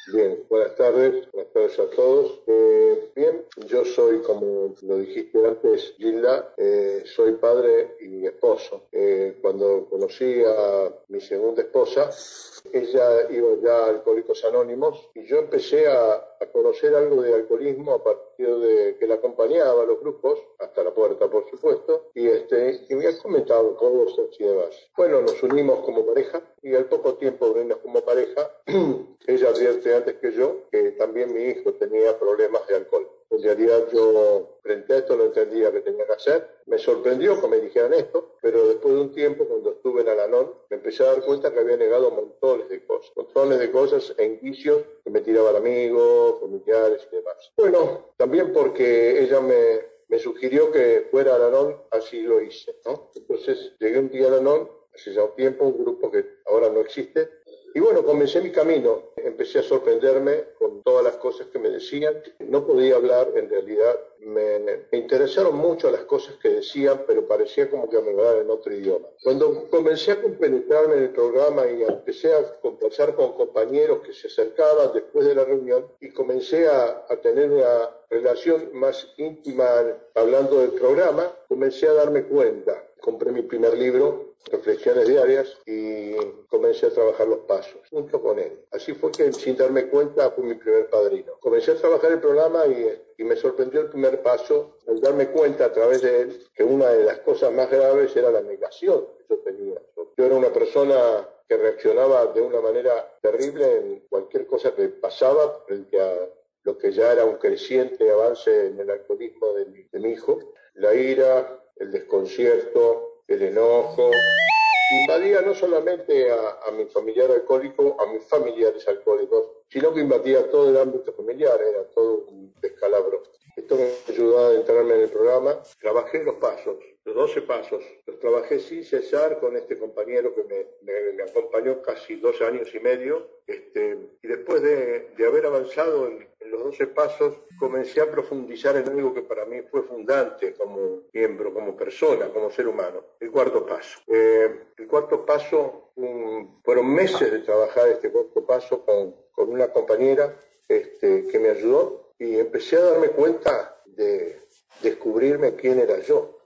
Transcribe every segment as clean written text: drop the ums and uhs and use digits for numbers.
Bien, buenas tardes a todos. Bien, yo soy, como lo dijiste antes, Gilda, soy padre y esposo. Cuando conocí a mi segunda esposa, ella iba ya a Alcohólicos Anónimos y yo empecé a conocer algo de alcoholismo a partir de que la acompañaba a los grupos, hasta la puerta, por supuesto, y me ha comentado cosas y demás. Bueno, nos unimos como pareja y al poco tiempo de unirnos como pareja, ella advierte antes que yo que también mi hijo tenía problemas de alcohol. En realidad yo frente a esto no entendía qué tenía que hacer. Me sorprendió que me dijeran esto, pero después de un tiempo, cuando estuve en Al-Anon, me empecé a dar cuenta que había negado montones de cosas e indicios que me tiraban amigos, familiares y demás. Bueno, también porque ella me sugirió que fuera a Al-Anon, así lo hice, ¿no? Entonces llegué un día a Al-Anon, hace ya un tiempo, un grupo que ahora no existe. Y bueno, comencé mi camino, empecé a sorprenderme con todas las cosas que me decían. No podía hablar, en realidad me interesaron mucho las cosas que decían, pero parecía como que me hablaban en otro idioma. Cuando comencé a compenetrarme en el programa y empecé a conversar con compañeros que se acercaban después de la reunión y comencé a tener una relación más íntima hablando del programa, comencé a darme cuenta. Compré mi primer libro, Reflexiones Diarias, y comencé a trabajar los pasos junto con él. Así fue que, sin darme cuenta, fue mi primer padrino. Comencé a trabajar el programa y me sorprendió el primer paso al darme cuenta a través de él que una de las cosas más graves era la negación que yo tenía. Yo era una persona que reaccionaba de una manera terrible en cualquier cosa que pasaba frente a lo que ya era un creciente avance en el alcoholismo de mi hijo. La ira, el desconcierto, el enojo, invadía no solamente a mi familiar alcohólico, a mis familiares alcohólicos, sino que invadía todo el ámbito familiar, era todo un descalabro. Esto me ayudó a adentrarme en el programa. Trabajé los pasos, los 12 pasos, los trabajé sin cesar con este compañero que me acompañó casi 2 años y medio. Y después de haber avanzado en los 12 pasos, comencé a profundizar en algo que para mí fue fundante como miembro, como persona, como ser humano, el cuarto paso. El cuarto paso, fueron meses de trabajar este cuarto paso con una compañera que me ayudó y empecé a darme cuenta de descubrirme quién era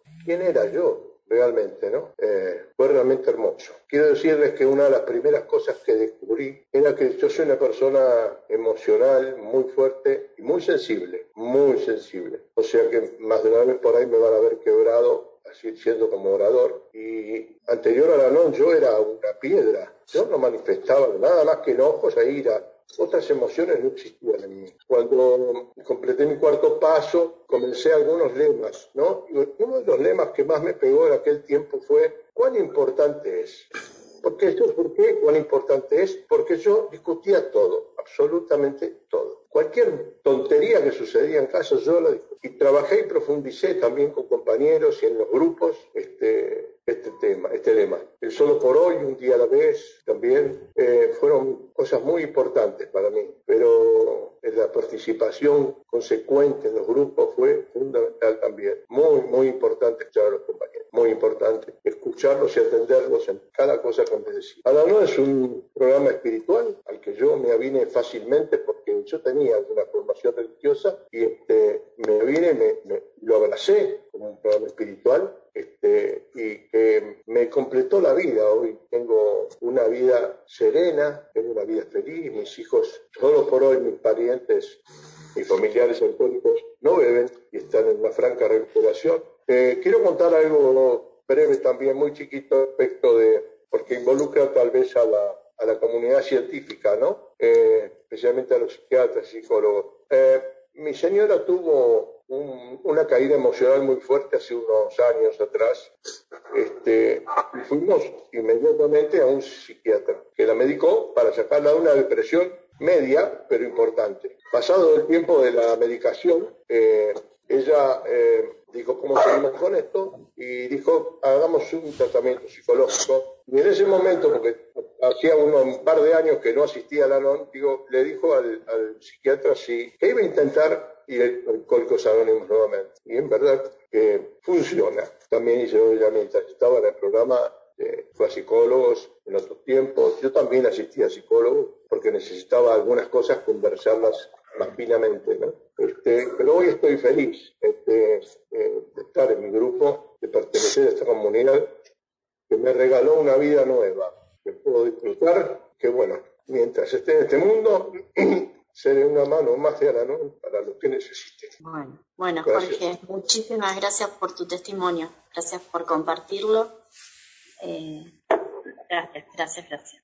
yo realmente, ¿no? Fue realmente hermoso. Quiero decirles que una de las primeras cosas que descubrí era que yo soy una persona emocional, muy fuerte y muy sensible, muy sensible. O sea que más de una vez por ahí me van a ver quebrado, así siendo como orador. Y anterior a la NON yo era una piedra. Yo no manifestaba nada más que enojos e ira. Otras emociones no existían en mí. Cuando completé mi cuarto paso, comencé algunos lemas, ¿no? Y uno de los lemas que más me pegó en aquel tiempo fue: ¿cuán importante es? ¿Por qué? ¿Cuán importante es? Porque yo discutía todo, absolutamente todo. Cualquier tontería que sucedía en casa, yo la discutía. Y trabajé y profundicé también con compañeros y en los grupos este lema. El solo por hoy, un día a la vez, también fueron cosas muy importantes para mí, pero la participación consecuente en los grupos fue fundamental también. Muy, muy importante escuchar a los compañeros, muy importante escucharlos y atenderlos en cada cosa que me decían. Al-Anon es un programa espiritual al que yo me avine fácilmente porque yo tenía una formación religiosa y me avine, lo abracé como un programa espiritual y que me completó la vida. Hoy tengo una vida serena, tengo una vida feliz, mis hijos, solo por hoy mis parientes, mis familiares alcohólicos no beben y están en una franca recuperación. Quiero contar algo breve también, muy chiquito, respecto porque involucra tal vez a la comunidad científica, ¿no? Especialmente a los psiquiatras, psicólogos. Mi señora tuvo una caída emocional muy fuerte hace unos años atrás. Y fuimos inmediatamente a un psiquiatra que la medicó para sacarla de una depresión media, pero importante. Pasado el tiempo de la medicación, ella dijo: ¿cómo seguimos con esto? Y dijo: hagamos un tratamiento psicológico. Y en ese momento, porque hacía un par de años que no asistía a la NON, le dijo al psiquiatra que iba a intentar ir a Alcohólicos Anónimos nuevamente. Y en verdad funciona. También hice, mientras estaba en el programa, Fue a psicólogos en otros tiempos. Yo también asistí a psicólogos porque necesitaba algunas cosas conversarlas más finamente, ¿no? Pero hoy estoy feliz de estar en mi grupo, de pertenecer a esta comunidad que me regaló una vida nueva, que puedo disfrutar, que bueno, mientras esté en este mundo, seré una mano más de Al-Anon para los que necesiten. Bueno, Jorge, muchísimas gracias por tu testimonio, gracias por compartirlo. Gracias.